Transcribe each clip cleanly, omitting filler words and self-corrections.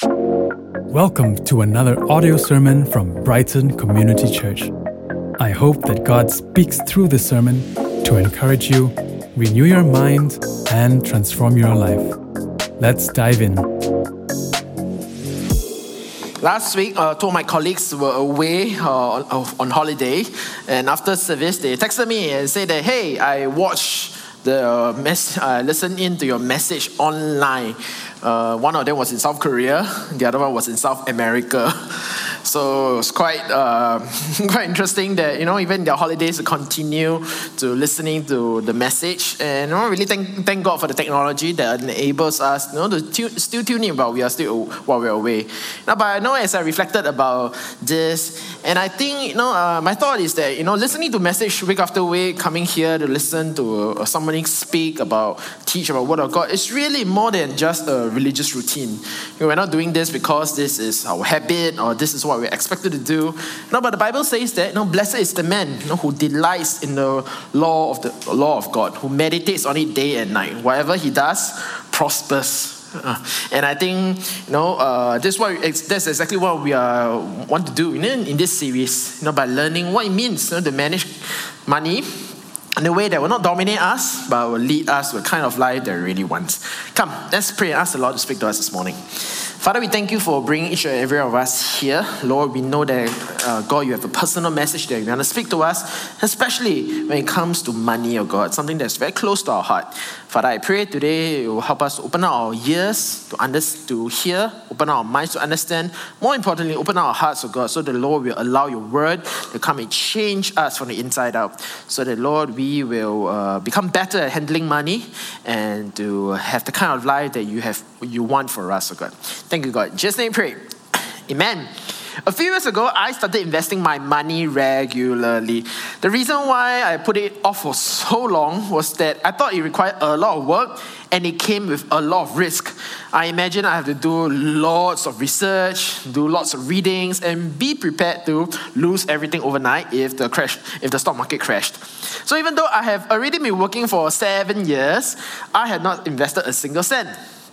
Welcome to another audio sermon from Brighton Community Church. I hope that God speaks through this sermon to encourage you, renew your mind, and transform your life. Let's dive in. Last week, two of my colleagues were away on holiday, and after service, they texted me and said that, hey, I watched listened in to your message online. One of them was in South Korea, the other one was in South America. So it's quite interesting that, even their holidays continue to listening to the message. And really thank God for the technology that enables us to still tune in while we're away. But I know as I reflected about this, and I think, my thought is that, listening to message week after week, coming here to listen to somebody teach about Word of God, it's really more than just a religious routine. We're not doing this because this is our habit or this is what we're expected to do. But the Bible says that, blessed is the man who delights in the law of God, who meditates on it day and night. Whatever he does prospers. And I think that's exactly what we want to do in this series. By learning what it means to manage money in a way that will not dominate us, but will lead us to a kind of life that we really want. Come, let's pray and ask the Lord to speak to us this morning. Father, we thank you for bringing each and every one of us here. Lord, we know that, God, you have a personal message that you want to speak to us, especially when it comes to money, oh God, something that's very close to our heart. Father, I pray today you will help us to open our ears to hear, open our minds to understand. More importantly, open our hearts, oh God, so the Lord will allow your word to come and change us from the inside out. So that, Lord, we will become better at handling money and to have the kind of life that you want for us, oh God. Thank you, God. Just name pray. Amen. A few years ago, I started investing my money regularly. The reason why I put it off for so long was that I thought it required a lot of work and it came with a lot of risk. I imagine I have to do lots of research, do lots of readings, and be prepared to lose everything overnight if the stock market crashed. So even though I have already been working for 7 years, I had not invested a single cent.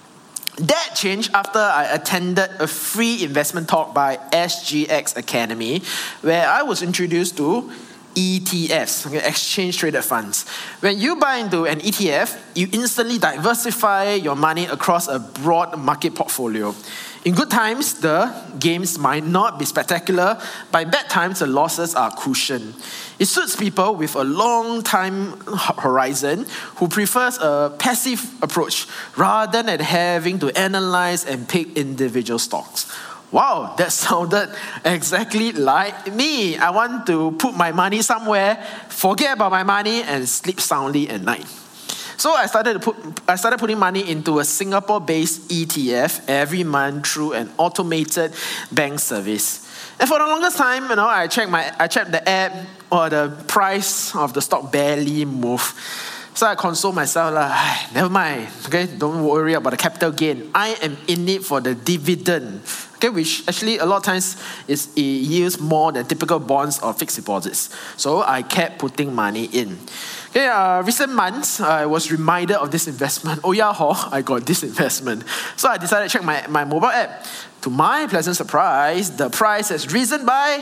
That changed after I attended a free investment talk by SGX Academy, where I was introduced to ETFs, exchange traded funds. When you buy into an ETF, you instantly diversify your money across a broad market portfolio. In good times, the gains might not be spectacular, but in bad times, the losses are cushioned. It suits people with a long time horizon who prefers a passive approach rather than having to analyze and pick individual stocks. Wow, that sounded exactly like me. I want to put my money somewhere, forget about my money, and sleep soundly at night. So I started putting money into a Singapore-based ETF every month through an automated bank service. And for the longest time, I checked the app, or the price of the stock barely moved. So I console myself, never mind, okay, don't worry about the capital gain. I am in it for the dividend, okay, which actually a lot of times it yields more than typical bonds or fixed deposits. So I kept putting money in. Okay, recent months, I was reminded of this investment. Oh yeah, I got this investment. So I decided to check my mobile app. To my pleasant surprise, the price has risen by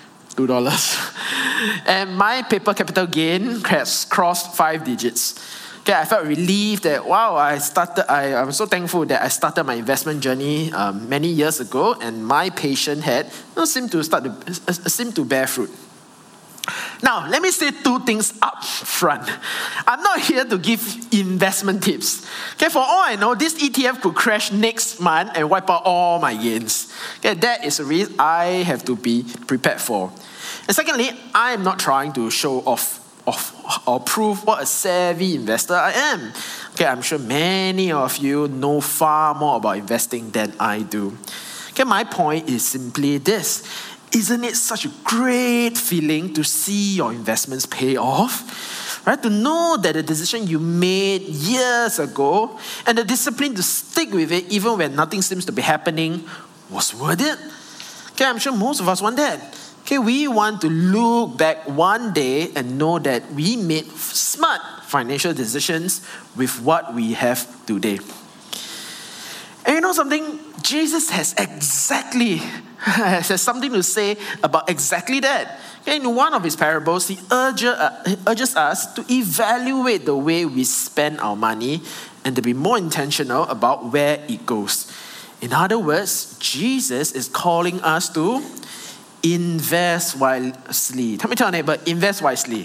$2. And my paper capital gain has crossed 5 digits. Okay, I felt relieved that, I'm so thankful that I started my investment journey many years ago, and my patience had seemed to bear fruit. Now, let me say 2 things up front. I'm not here to give investment tips. Okay, for all I know, this ETF could crash next month and wipe out all my gains. Okay, that is a risk I have to be prepared for. And secondly, I am not trying to show off or prove what a savvy investor I am. Okay, I'm sure many of you know far more about investing than I do. Okay, my point is simply this. Isn't it such a great feeling to see your investments pay off? Right? To know that the decision you made years ago and the discipline to stick with it even when nothing seems to be happening was worth it. Okay, I'm sure most of us want that. Okay, we want to look back one day and know that we made smart financial decisions with what we have today. And you know something? Jesus has something to say about exactly that. Okay, in one of his parables, he urges us to evaluate the way we spend our money and to be more intentional about where it goes. In other words, Jesus is calling us to invest wisely. Tell me, tell your neighbor, invest wisely.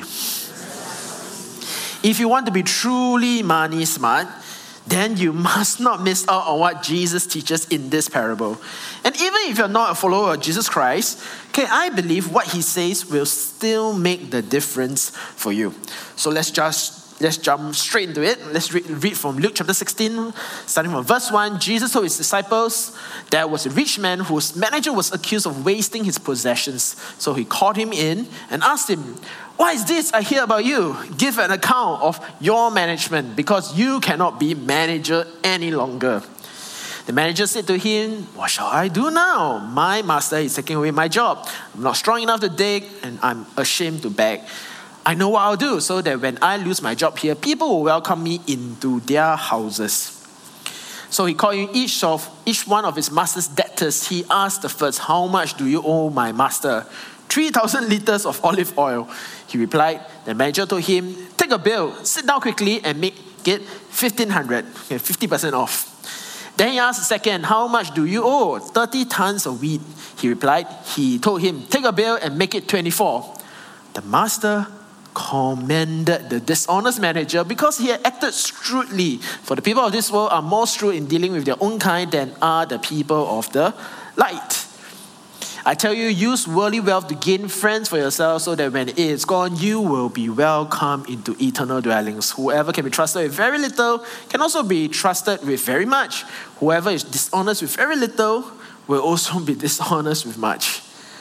If you want to be truly money smart, then you must not miss out on what Jesus teaches in this parable. And even if you're not a follower of Jesus Christ, okay, I believe what he says will still make the difference for you. So let's jump straight into it. Let's read from Luke chapter 16, starting from verse 1. Jesus told his disciples, there was a rich man whose manager was accused of wasting his possessions. So he called him in and asked him, what is this I hear about you? Give an account of your management, because you cannot be manager any longer. The manager said to him, what shall I do now? My master is taking away my job. I'm not strong enough to dig, and I'm ashamed to beg. I know what I'll do, so that when I lose my job here, people will welcome me into their houses. So he called in each one of his master's debtors. He asked the first, how much do you owe my master? 3,000 liters of olive oil. He replied. The manager told him, take a bill, sit down quickly and make it 1,500, 50% off. Then he asked the second, how much do you owe? 30 tons of wheat. He replied. He told him, take a bill and make it 24. The master commended the dishonest manager because he had acted shrewdly. For the people of this world are more shrewd in dealing with their own kind than are the people of the light. I tell you, use worldly wealth to gain friends for yourself, so that when it is gone, you will be welcomed into eternal dwellings. Whoever can be trusted with very little can also be trusted with very much. Whoever is dishonest with very little will also be dishonest with much.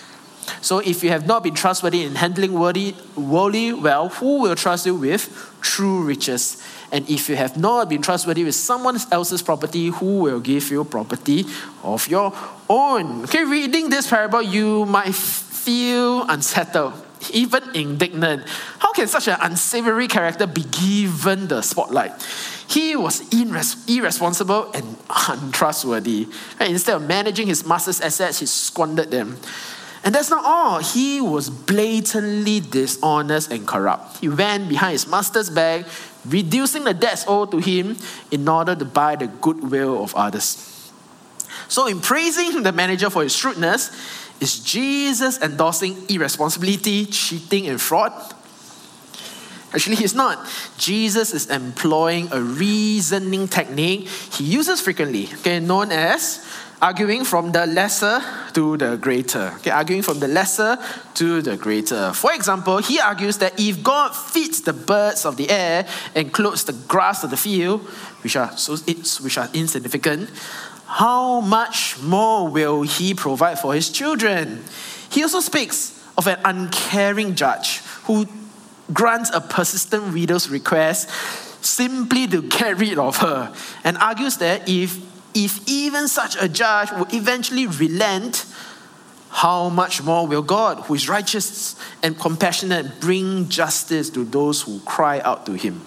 So if you have not been trustworthy in handling worldly wealth, who will trust you with true riches? And if you have not been trustworthy with someone else's property, who will give you property of your own? Okay, reading this parable, you might feel unsettled, even indignant. How can such an unsavory character be given the spotlight? He was irresponsible and untrustworthy. And instead of managing his master's assets, he squandered them. And that's not all. He was blatantly dishonest and corrupt. He went behind his master's back, reducing the debts owed to him in order to buy the goodwill of others. So in praising the manager for his shrewdness, is Jesus endorsing irresponsibility, cheating, and fraud? Actually, he's not. Jesus is employing a reasoning technique he uses frequently, known as arguing from the lesser to the greater. Arguing from the lesser to the greater. For example, he argues that if God feeds the birds of the air and clothes the grass of the field, which are insignificant, how much more will he provide for his children? He also speaks of an uncaring judge who grants a persistent widow's request simply to get rid of her, and argues that if even such a judge will eventually relent, how much more will God, who is righteous and compassionate, bring justice to those who cry out to him?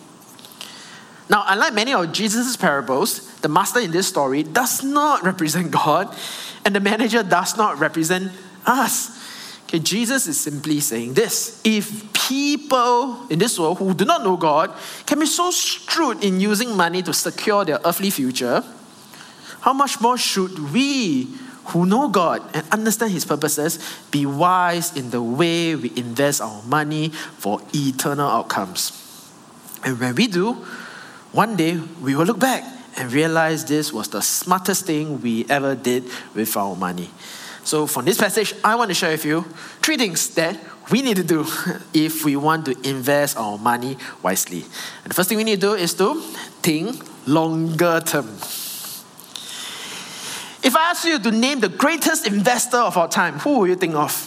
Now, unlike many of Jesus' parables, the master in this story does not represent God, and the manager does not represent us. Jesus is simply saying this: if people in this world who do not know God can be so shrewd in using money to secure their earthly future, how much more should we, who know God and understand his purposes, be wise in the way we invest our money for eternal outcomes? And when we do, one day we will look back and realize this was the smartest thing we ever did with our money. So from this passage, I want to share with you 3 things that we need to do if we want to invest our money wisely. And the first thing we need to do is to think longer term. If I ask you to name the greatest investor of our time, who will you think of?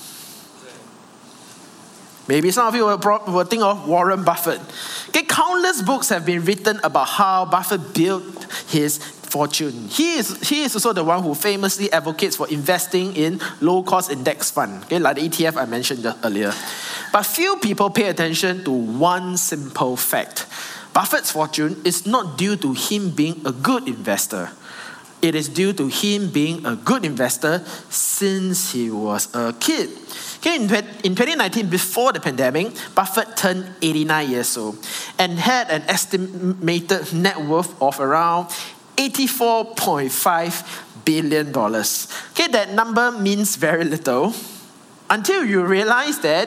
Maybe some of you will think of Warren Buffett. Countless books have been written about how Buffett built his fortune. He is also the one who famously advocates for investing in low-cost index fund, like the ETF I mentioned earlier. But few people pay attention to one simple fact. Buffett's fortune is not due to him being a good investor. It is due to him being a good investor since he was a kid. Okay, in 2019, before the pandemic, Buffett turned 89 years old and had an estimated net worth of around $84.5 billion. Okay, that number means very little until you realize that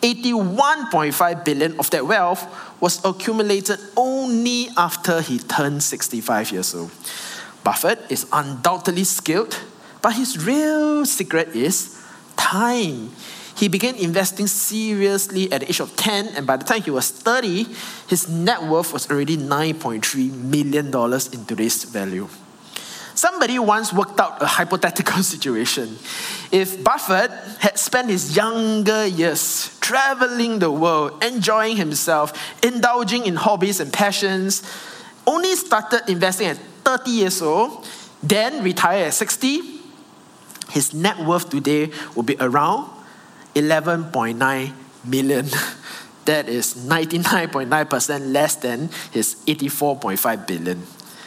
81.5 billion of that wealth was accumulated only after he turned 65 years old. Buffett is undoubtedly skilled, but his real secret is time. He began investing seriously at the age of 10, and by the time he was 30, his net worth was already $9.3 million in today's value. Somebody once worked out a hypothetical situation. If Buffett had spent his younger years traveling the world, enjoying himself, indulging in hobbies and passions, only started investing at 30 years old, then retired at 60, his net worth today will be around 11.9 million. That is 99.9% less than his 84.5 billion.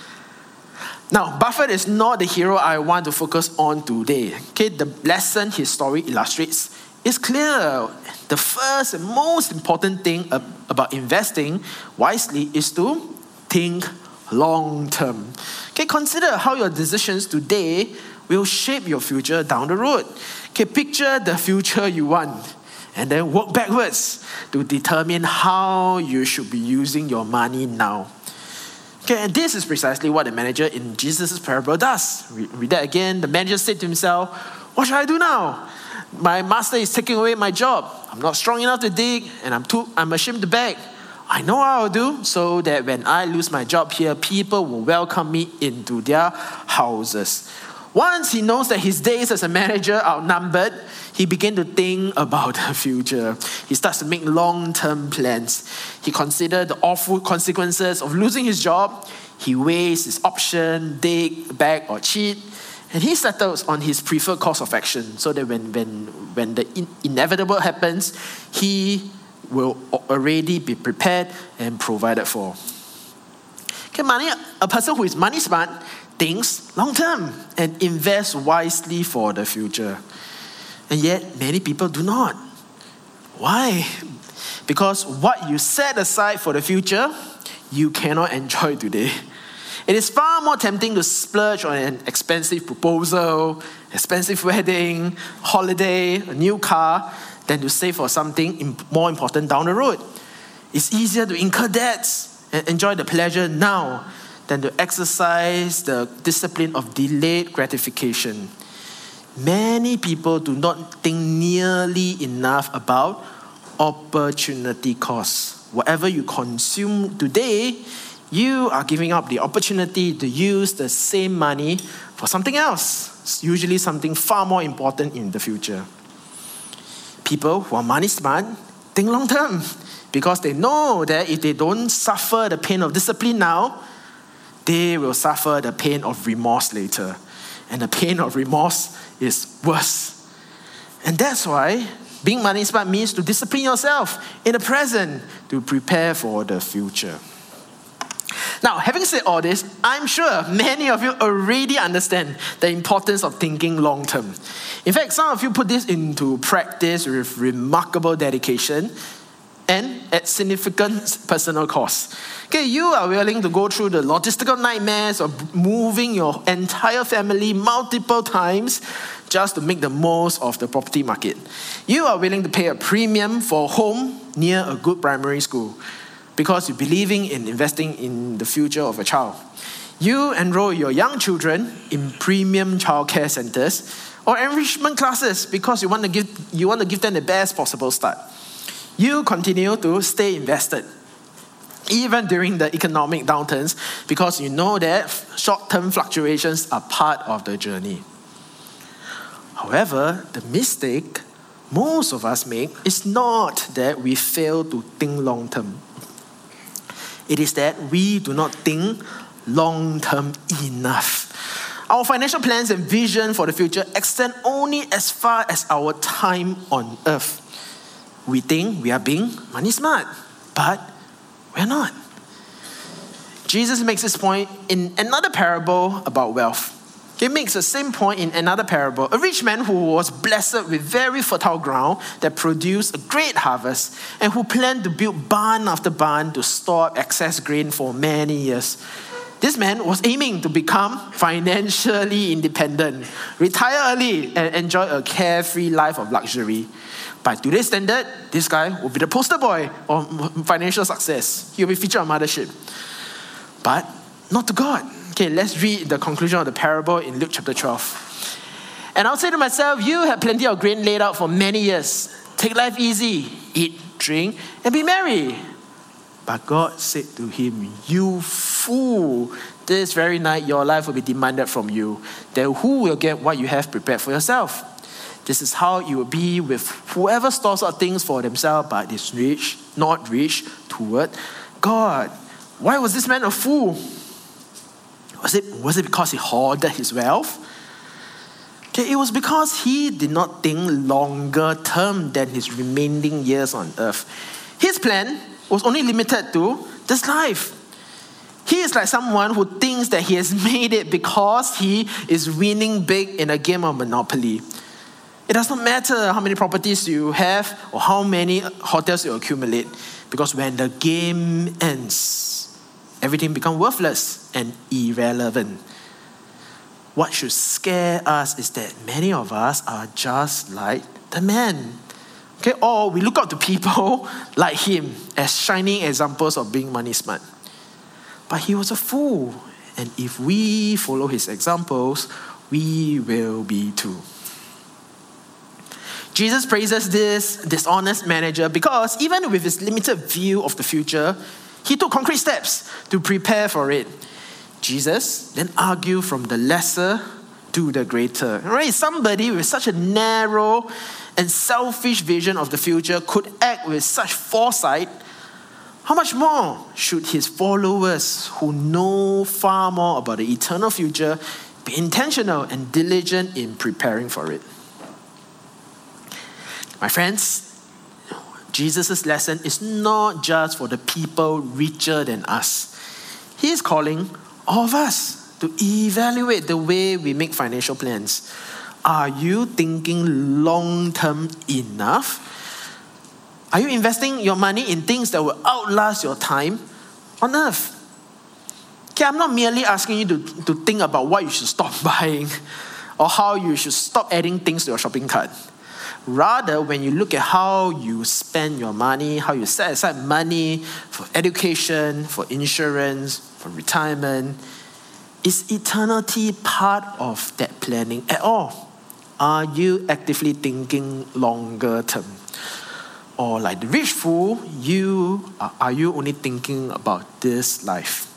Now, Buffett is not the hero I want to focus on today. Okay, the lesson his story illustrates is clear. The first and most important thing about investing wisely is to think long term. Okay, consider how your decisions today will shape your future down the road. Okay, picture the future you want and then work backwards to determine how you should be using your money now. Okay, and this is precisely what the manager in Jesus' parable does. Read that again. The manager said to himself, "What should I do now? My master is taking away my job. I'm not strong enough to dig, and I'm ashamed to beg. I know what I'll do so that when I lose my job here, people will welcome me into their houses." Once he knows that his days as a manager are outnumbered, he begins to think about the future. He starts to make long-term plans. He considers the awful consequences of losing his job. He weighs his option, dig, beg, or cheat. And he settles on his preferred course of action so that when the inevitable happens, he will already be prepared and provided for. Okay, a person who is money smart thinks long term and invests wisely for the future. And yet, many people do not. Why? Because what you set aside for the future, you cannot enjoy today. It is far more tempting to splurge on an expensive proposal, expensive wedding, holiday, a new car, than to save for something more important down the road. It's easier to incur debts and enjoy the pleasure now than to exercise the discipline of delayed gratification. Many people do not think nearly enough about opportunity costs. Whatever you consume today, you are giving up the opportunity to use the same money for something else. It's usually something far more important in the future. People who are money smart think long term because they know that if they don't suffer the pain of discipline now, they will suffer the pain of remorse later. And the pain of remorse is worse. And that's why being money smart means to discipline yourself in the present to prepare for the future. Now, having said all this, I'm sure many of you already understand the importance of thinking long term. In fact, some of you put this into practice with remarkable dedication and at significant personal cost. Okay, you are willing to go through the logistical nightmares of moving your entire family multiple times just to make the most of the property market. You are willing to pay a premium for a home near a good primary school because you're believing in investing in the future of a child. You enroll your young children in premium childcare centers or enrichment classes because you want to give them the best possible start. You continue to stay invested, even during the economic downturns, because you know that short-term fluctuations are part of the journey. However, the mistake most of us make is not that we fail to think long-term. It is that we do not think long-term enough. Our financial plans and vision for the future extend only as far as our time on earth. We think we are being money smart, but we're not. Jesus makes this point in another parable about wealth. He makes the same point in another parable. A rich man who was blessed with very fertile ground that produced a great harvest and who planned to build barn after barn to store up excess grain for many years. This man was aiming to become financially independent, retire early, and enjoy a carefree life of luxury. By today's standard, this guy will be the poster boy of financial success. He'll be featured on Mothership. But not to God. Okay, let's read the conclusion of the parable in Luke chapter 12. And I'll say to myself, you have plenty of grain laid out for many years. Take life easy, eat, drink, and be merry. But God said to him, you fool, this very night your life will be demanded from you. Then who will get what you have prepared for yourself? This is how it will be with whoever stores up things for themselves but is rich, not rich toward God. Why was this man a fool? Was it because he hoarded his wealth? Okay, it was because he did not think longer term than his remaining years on earth. His plan was only limited to this life. He is like someone who thinks that he has made it because he is winning big in a game of Monopoly. It does not matter how many properties you have or how many hotels you accumulate, because when the game ends, everything becomes worthless and irrelevant. What should scare us is that many of us are just like the man. Okay, or we look up to people like him as shining examples of being money smart. But he was a fool, and if we follow his examples, we will be too. Jesus praises this dishonest manager because even with his limited view of the future, he took concrete steps to prepare for it. Jesus then argued from the lesser to the greater. Right? Somebody with such a narrow and selfish vision of the future could act with such foresight. How much more should his followers who know far more about the eternal future be intentional and diligent in preparing for it? My friends, Jesus' lesson is not just for the people richer than us. He is calling all of us to evaluate the way we make financial plans. Are you thinking long-term enough? Are you investing your money in things that will outlast your time on earth? Okay, I'm not merely asking you to think about what you should stop buying or how you should stop adding things to your shopping cart. Rather, when you look at how you spend your money, how you set aside money for education, for insurance, for retirement, is eternity part of that planning at all? Are you actively thinking longer term? Or like the rich fool, are you only thinking about this life?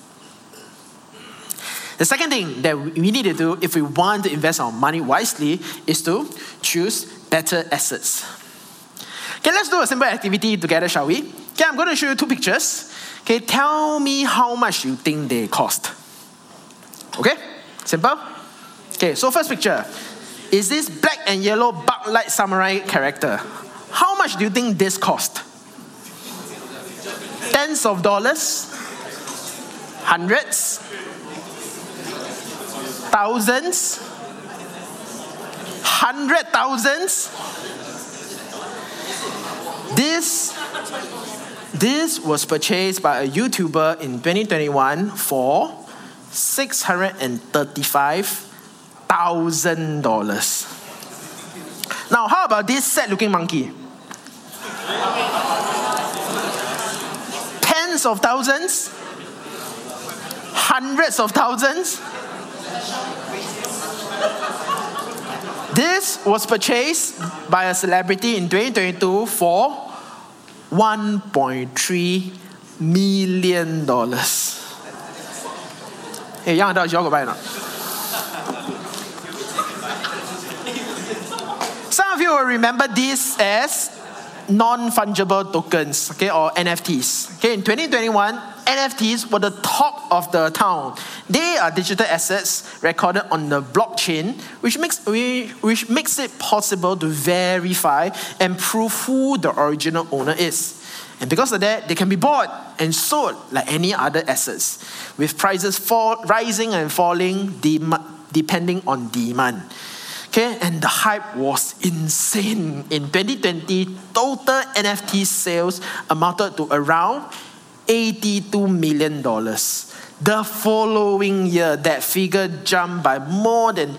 The second thing that we need to do if we want to invest our money wisely is to choose better assets. Okay, let's do a simple activity together, shall we? Okay, I'm going to show you two pictures. Okay, tell me how much you think they cost. Okay, simple? Okay, so first picture is this black and yellow bug-like samurai character. How much do you think this cost? Tens of dollars? Hundreds? Thousands? 100,000s? This was purchased by a YouTuber in 2021 for $635,000. Now, how about this sad-looking monkey? Tens of thousands? Hundreds of thousands? This was purchased by a celebrity in 2022 for $1.3 million. Hey, young adults, you all go buy or not? Some of you will remember this as non-fungible tokens, okay, or NFTs. Okay, in 2021, NFTs were the talk of the town. They are digital assets recorded on the blockchain, which makes it possible to verify and prove who the original owner is. And because of that, they can be bought and sold like any other assets. With prices rising and falling, depending on demand. Okay, and the hype was insane. In 2020, total NFT sales amounted to around $82 million. The following year, that figure jumped by more than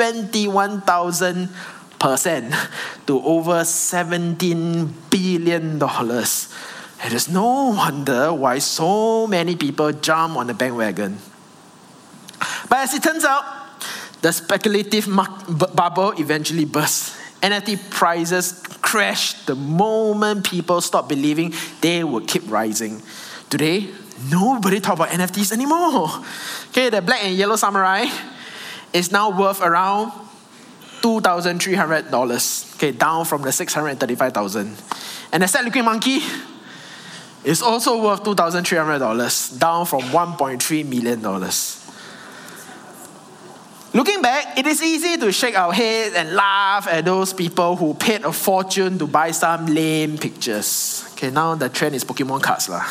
21,000% to over $17 billion. It is no wonder why so many people jump on the bandwagon. But as it turns out, the speculative bubble eventually burst. NFT prices crashed the moment people stopped believing they would keep rising. Today, nobody talks about NFTs anymore. Okay, the black and yellow samurai is now worth around $2,300. Okay, down from the $635,000. And the sad looking monkey is also worth $2,300, down from $1.3 million. Looking back, it is easy to shake our heads and laugh at those people who paid a fortune to buy some lame pictures. Okay, now the trend is Pokemon cards lah.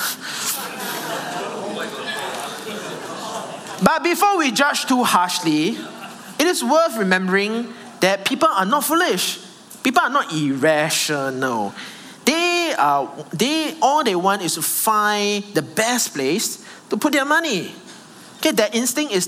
But before we judge too harshly, it is worth remembering that people are not foolish. People are not irrational. All they want is to find the best place to put their money. Okay, their instinct is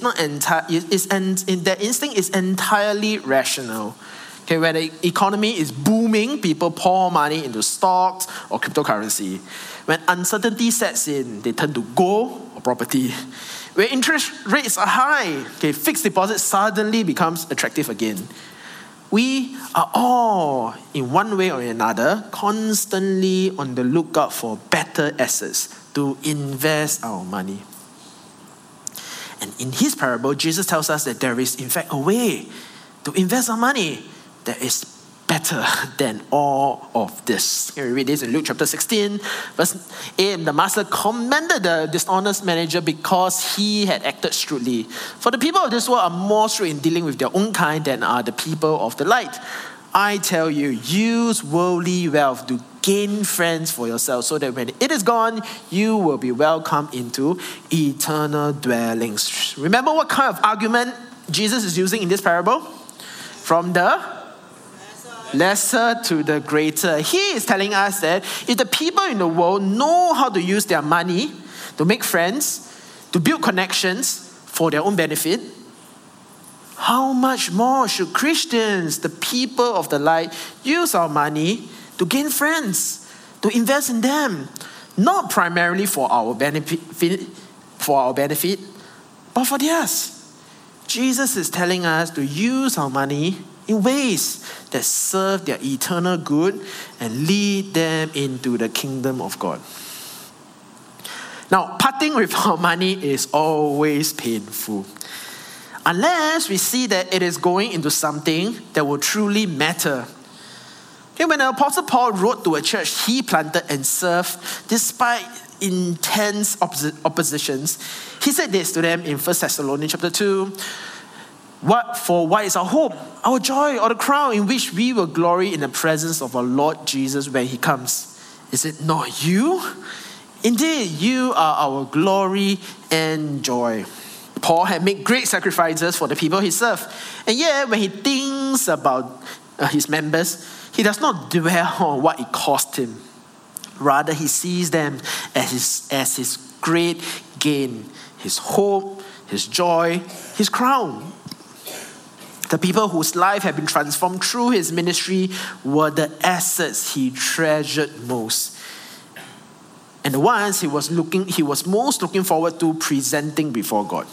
entirely rational. Okay, when the economy is booming, people pour money into stocks or cryptocurrency. When uncertainty sets in, they turn to gold or property. When interest rates are high, okay, fixed deposit suddenly becomes attractive again. We are all, in one way or another, constantly on the lookout for better assets to invest our money. And in his parable, Jesus tells us that there is, in fact, a way to invest our money that is better than all of this. Here we read this in Luke chapter 16, verse 8. The master commended the dishonest manager because he had acted shrewdly. For the people of this world are more shrewd in dealing with their own kind than are the people of the light. I tell you, use worldly wealth to gain friends for yourself, so that when it is gone, you will be welcomed into eternal dwellings. Remember what kind of argument Jesus is using in this parable? From the lesser to the greater. He is telling us that if the people in the world know how to use their money to make friends, to build connections for their own benefit, how much more should Christians, the people of the light, use our money to gain friends, to invest in them, not primarily for our benefit, but for theirs. Jesus is telling us to use our money in ways that serve their eternal good and lead them into the kingdom of God. Now, parting with our money is always painful, unless we see that it is going into something that will truly matter. Okay, when the Apostle Paul wrote to a church he planted and served despite intense oppositions, he said this to them in 1 Thessalonians chapter 2. What is our hope, our joy, or the crown in which we will glory in the presence of our Lord Jesus when he comes? Is it not you? Indeed, you are our glory and joy. Paul had made great sacrifices for the people he served. And yet, when he thinks about his members, he does not dwell on what it cost him. Rather, he sees them as his great gain, his hope, his joy, his crown. The people whose life had been transformed through his ministry were the assets he treasured most, and the ones he was most looking forward to presenting before God.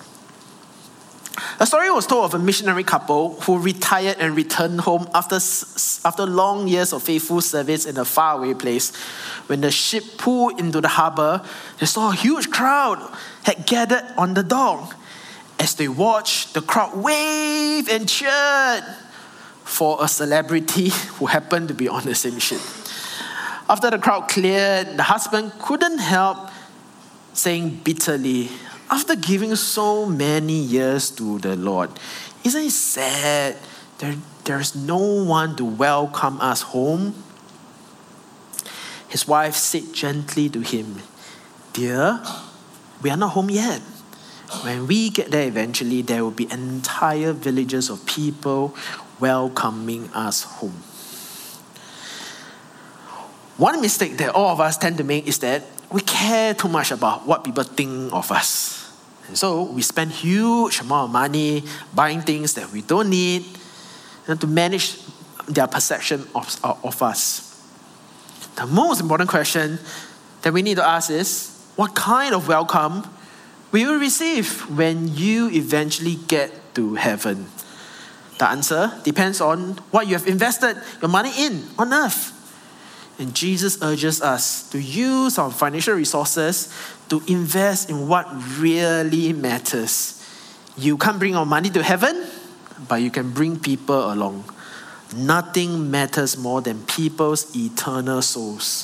A story was told of a missionary couple who retired and returned home after long years of faithful service in a faraway place. When the ship pulled into the harbor, they saw a huge crowd had gathered on the dock. As they watched, the crowd waved and cheered for a celebrity who happened to be on the same ship. After the crowd cleared, the husband couldn't help saying bitterly, after giving so many years to the Lord, isn't it sad there's no one to welcome us home? His wife said gently to him, "Dear, we are not home yet. When we get there eventually, there will be entire villages of people welcoming us home. One mistake that all of us tend to make is that we care too much about what people think of us. And so we spend huge amount of money buying things that we don't need and to manage their perception of us. The most important question that we need to ask is, what kind of welcome will you receive when you eventually get to heaven? The answer depends on what you have invested your money in on earth. And Jesus urges us to use our financial resources to invest in what really matters. You can't bring our money to heaven, but you can bring people along. Nothing matters more than people's eternal souls.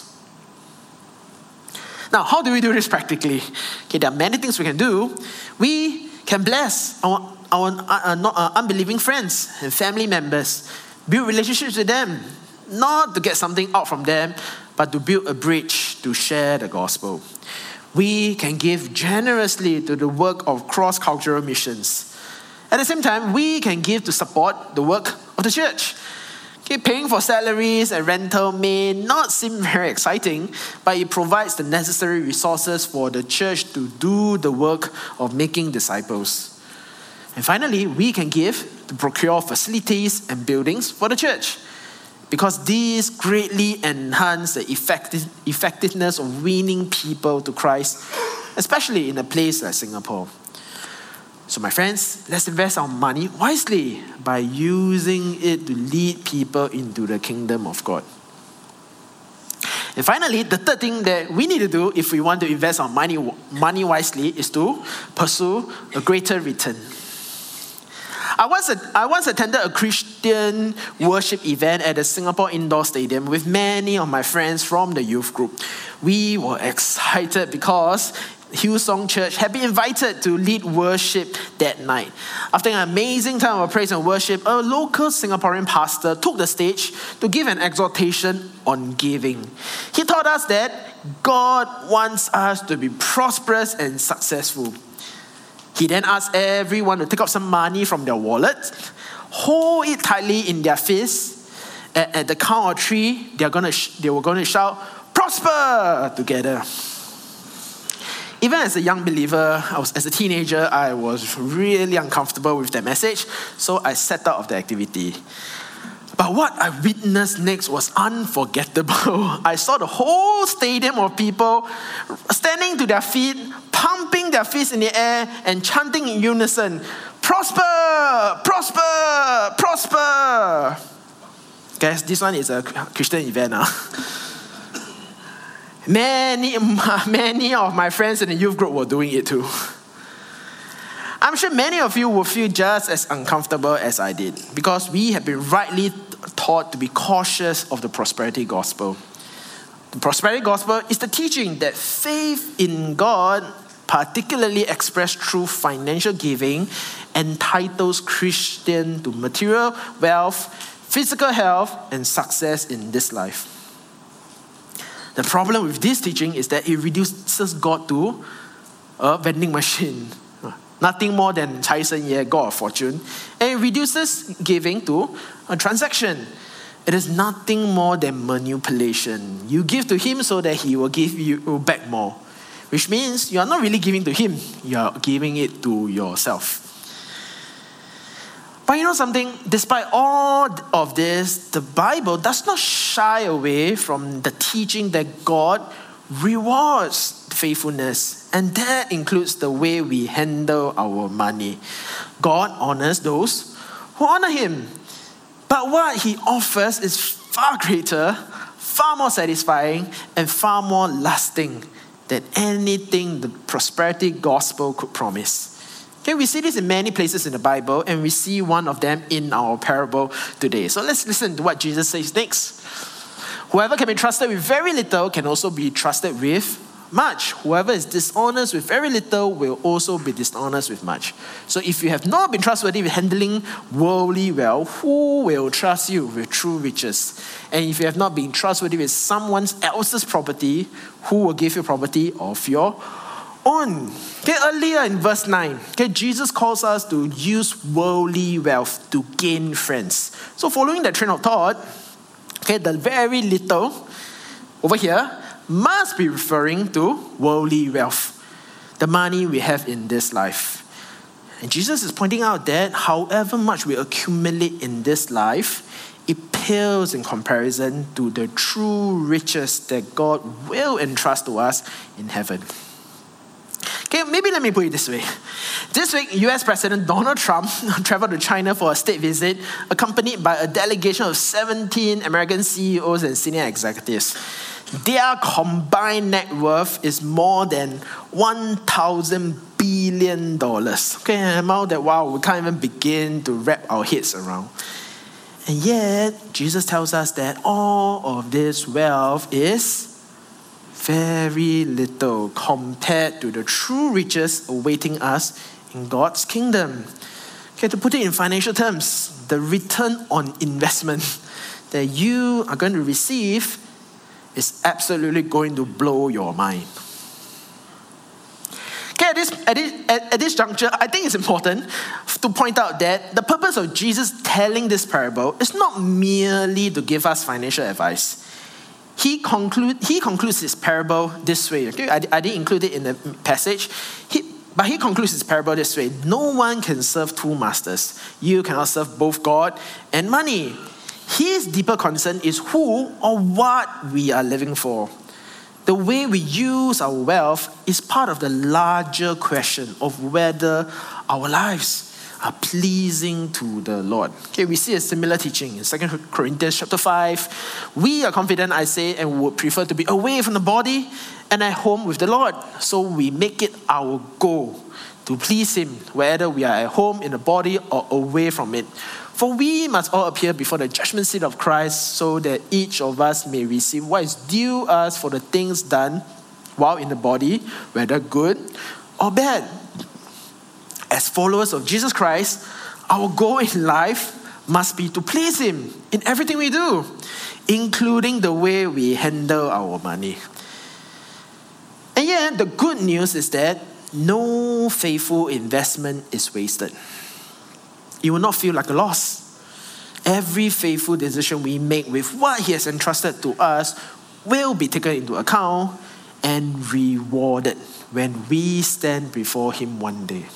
Now, how do we do this practically? Okay, there are many things we can do. We can bless our unbelieving friends and family members, build relationships with them, not to get something out from them, but to build a bridge to share the gospel. We can give generously to the work of cross-cultural missions. At the same time, we can give to support the work of the church. Okay, paying for salaries and rental may not seem very exciting, but it provides the necessary resources for the church to do the work of making disciples. And finally, we can give to procure facilities and buildings for the church, because these greatly enhance the effectiveness of winning people to Christ, especially in a place like Singapore. So my friends, let's invest our money wisely by using it to lead people into the kingdom of God. And finally, the third thing that we need to do if we want to invest our money wisely is to pursue a greater return. I once attended a Christian worship event at the Singapore Indoor Stadium with many of my friends from the youth group. We were excited because Hillsong Church had been invited to lead worship that night. After an amazing time of praise and worship, a local Singaporean pastor took the stage to give an exhortation on giving. He taught us that God wants us to be prosperous and successful. He then asked everyone to take out some money from their wallet, hold it tightly in their fists. At the count of three, they were going to shout, "Prosper!" together. Even as a young believer, as a teenager, I was really uncomfortable with that message, so I sat out of the activity. But what I witnessed next was unforgettable. I saw the whole stadium of people standing to their feet, pumping their fists in the air and chanting in unison, "Prosper! Prosper! Prosper!" Guys, this one is a Christian event. Many of my friends in the youth group were doing it too. I'm sure many of you will feel just as uncomfortable as I did, because we have been rightly taught to be cautious of the prosperity gospel. The prosperity gospel is the teaching that faith in God, particularly expressed through financial giving, entitles Christians to material wealth, physical health, and success in this life. The problem with this teaching is that it reduces God to a vending machine. Nothing more than Cai Shen Ye, God of fortune. And it reduces giving to a transaction. It is nothing more than manipulation. You give to him so that he will give you back more. Which means you are not really giving to him. You are giving it to yourself. But you know something? Despite all of this, the Bible does not shy away from the teaching that God rewards faithfulness, and that includes the way we handle our money. God honors those who honor him. But what he offers is far greater, far more satisfying, and far more lasting than anything the prosperity gospel could promise. Okay, we see this in many places in the Bible, and we see one of them in our parable today. So let's listen to what Jesus says next. Whoever can be trusted with very little can also be trusted with much. Whoever is dishonest with very little will also be dishonest with much. So if you have not been trustworthy with handling worldly wealth, who will trust you with true riches? And if you have not been trustworthy with someone else's property, who will give you property of your own. Okay, earlier in verse 9, okay, Jesus calls us to use worldly wealth to gain friends. So following that train of thought, okay, the very little over here must be referring to worldly wealth, the money we have in this life. And Jesus is pointing out that however much we accumulate in this life, it pales in comparison to the true riches that God will entrust to us in heaven. Okay, maybe let me put it this way. This week, US President Donald Trump traveled to China for a state visit, accompanied by a delegation of 17 American CEOs and senior executives. Their combined net worth is more than $1,000 billion. Okay, an amount that, wow, we can't even begin to wrap our heads around. And yet, Jesus tells us that all of this wealth is very little compared to the true riches awaiting us in God's kingdom. Okay, to put it in financial terms, the return on investment that you are going to receive is absolutely going to blow your mind. Okay, at this juncture, I think it's important to point out that the purpose of Jesus telling this parable is not merely to give us financial advice. He concludes his parable this way. Okay? I didn't include it in the passage. But he concludes his parable this way. No one can serve two masters. You cannot serve both God and money. His deeper concern is who or what we are living for. The way we use our wealth is part of the larger question of whether our lives are pleasing to the Lord. Okay, we see a similar teaching in 2 Corinthians chapter 5. We are confident, I say, and would prefer to be away from the body and at home with the Lord. So we make it our goal to please Him, whether we are at home in the body or away from it. For we must all appear before the judgment seat of Christ, so that each of us may receive what is due us for the things done while in the body, whether good or bad. As followers of Jesus Christ, our goal in life must be to please Him in everything we do, including the way we handle our money. And yet, the good news is that no faithful investment is wasted. It will not feel like a loss. Every faithful decision we make with what He has entrusted to us will be taken into account and rewarded when we stand before Him one day.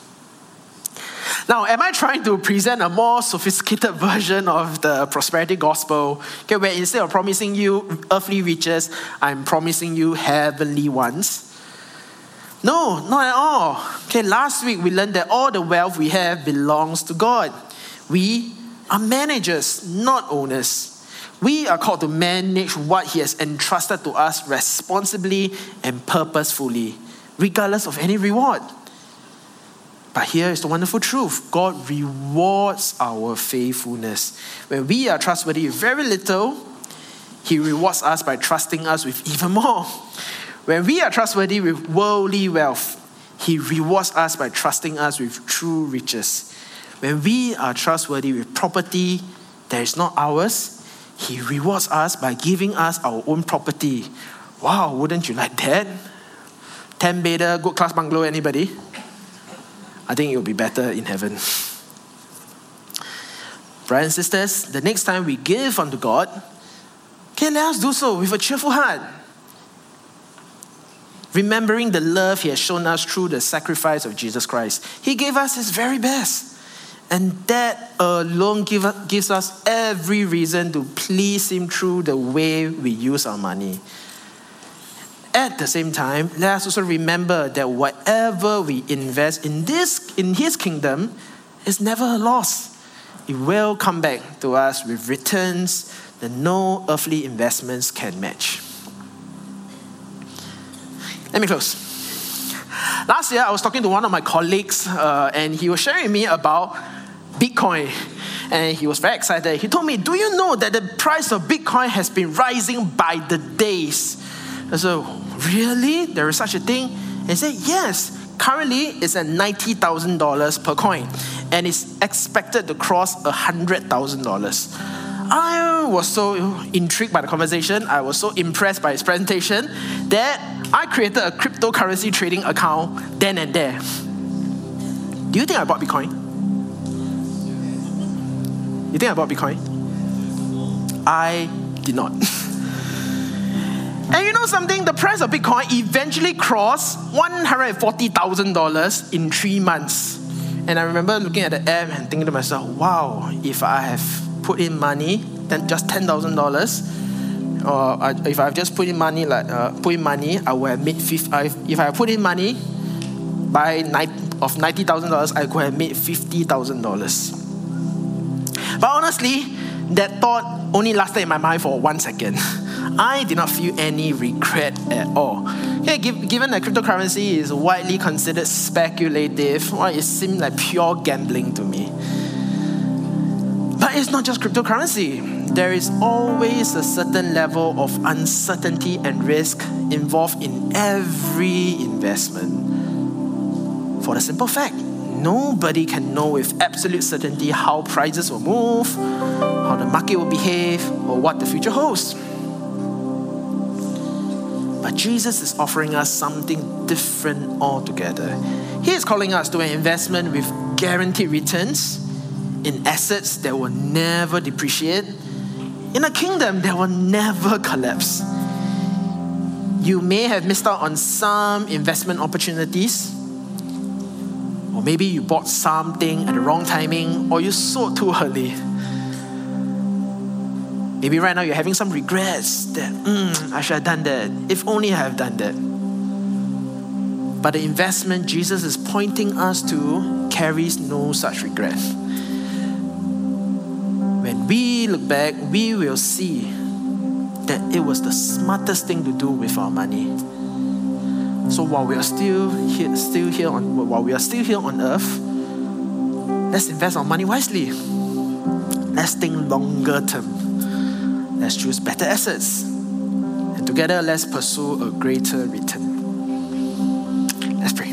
Now, am I trying to present a more sophisticated version of the prosperity gospel? Okay, where instead of promising you earthly riches, I'm promising you heavenly ones? No, not at all. Okay, last week we learned that all the wealth we have belongs to God. We are managers, not owners. We are called to manage what He has entrusted to us responsibly and purposefully, regardless of any reward. But here is the wonderful truth. God rewards our faithfulness. When we are trustworthy with very little, He rewards us by trusting us with even more. When we are trustworthy with worldly wealth, He rewards us by trusting us with true riches. When we are trustworthy with property that is not ours, He rewards us by giving us our own property. Wow, wouldn't you like that? 10-bedder, good class bungalow, anybody? I think it will be better in heaven. Brothers and sisters, the next time we give unto God, okay, let us do so with a cheerful heart, remembering the love He has shown us through the sacrifice of Jesus Christ. He gave us His very best, and that alone gives us every reason to please Him through the way we use our money. At the same time, let us also remember that whatever we invest in His kingdom is never a loss. It will come back to us with returns that no earthly investments can match. Let me close. Last year, I was talking to one of my colleagues, and he was sharing with me about Bitcoin. And he was very excited. He told me, do you know that the price of Bitcoin has been rising by the days? I said, really? There is such a thing? And he said, yes. Currently, it's at $90,000 per coin. And it's expected to cross $100,000. I was so intrigued by the conversation. I was so impressed by his presentation that I created a cryptocurrency trading account then and there. Do you think I bought Bitcoin? You think I bought Bitcoin? I did not. And you know something? The price of Bitcoin eventually crossed $140,000 in 3 months. And I remember looking at the app and thinking to myself, wow, if I have put in money, then just $10,000, or if I've just put in money, I would have made if I put in money of $90,000, I could have made $50,000. But honestly, that thought only lasted in my mind for 1 second. I did not feel any regret at all. Okay, given that cryptocurrency is widely considered speculative, it seemed like pure gambling to me. But it's not just cryptocurrency. There is always a certain level of uncertainty and risk involved in every investment. For the simple fact, nobody can know with absolute certainty how prices will move, how the market will behave, or what the future holds. But Jesus is offering us something different altogether. He is calling us to an investment with guaranteed returns, in assets that will never depreciate, in a kingdom that will never collapse. You may have missed out on some investment opportunities, or maybe you bought something at the wrong timing, or you sold too early. Maybe right now you're having some regrets that, I should have done that. If only I have done that. But the investment Jesus is pointing us to carries no such regret. When we look back, we will see that it was the smartest thing to do with our money. So while we are still here on earth, let's invest our money wisely. Let's think longer term. Let's choose better assets. And together, let's pursue a greater return. Let's pray.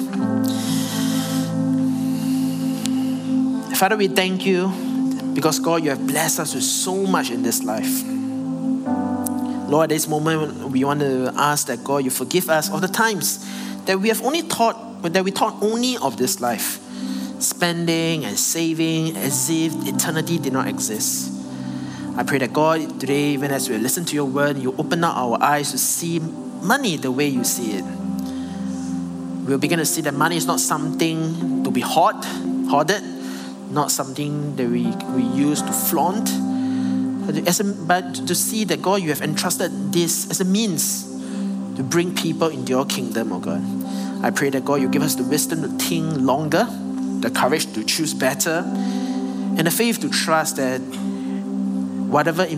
Father, we thank you because, God, you have blessed us with so much in this life. Lord, at this moment, we want to ask that, God, you forgive us of the times that we thought only of this life, spending and saving as if eternity did not exist. I pray that, God, today, even as we listen to your word, you open up our eyes to see money the way you see it. We'll begin to see that money is not something to be hoarded, not something that we use to flaunt, but to see that, God, you have entrusted this as a means to bring people into your kingdom, oh God. I pray that, God, you give us the wisdom to think longer, the courage to choose better, and the faith to trust that whatever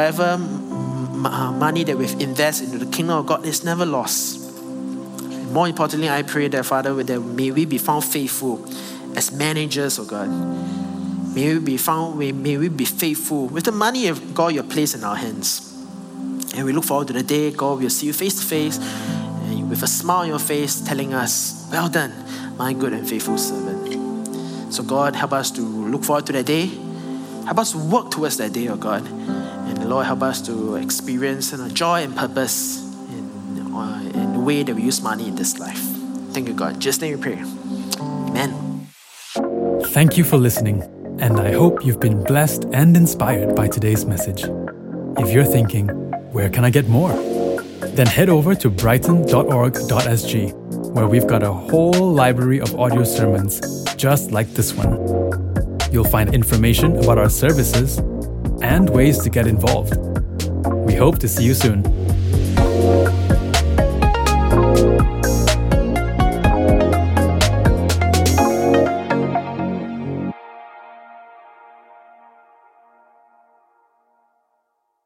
money that we've invested into the kingdom of God is never lost. And more importantly, I pray that, Father, that may we be found faithful as managers, oh God. May we be faithful with the money of God you have placed in our hands. And we look forward to the day, God, we'll see you face to face, and with a smile on your face telling us, well done, my good and faithful servant. So God, help us to look forward to that day. Help us to work towards that day, oh God. And Lord, help us to experience joy and purpose in the way that we use money in this life. Thank you, God. Just name we pray. Amen. Thank you for listening, and I hope you've been blessed and inspired by today's message. If you're thinking, where can I get more? Then head over to brighton.org.sg, where we've got a whole library of audio sermons just like this one. You'll find information about our services and ways to get involved. We hope to see you soon.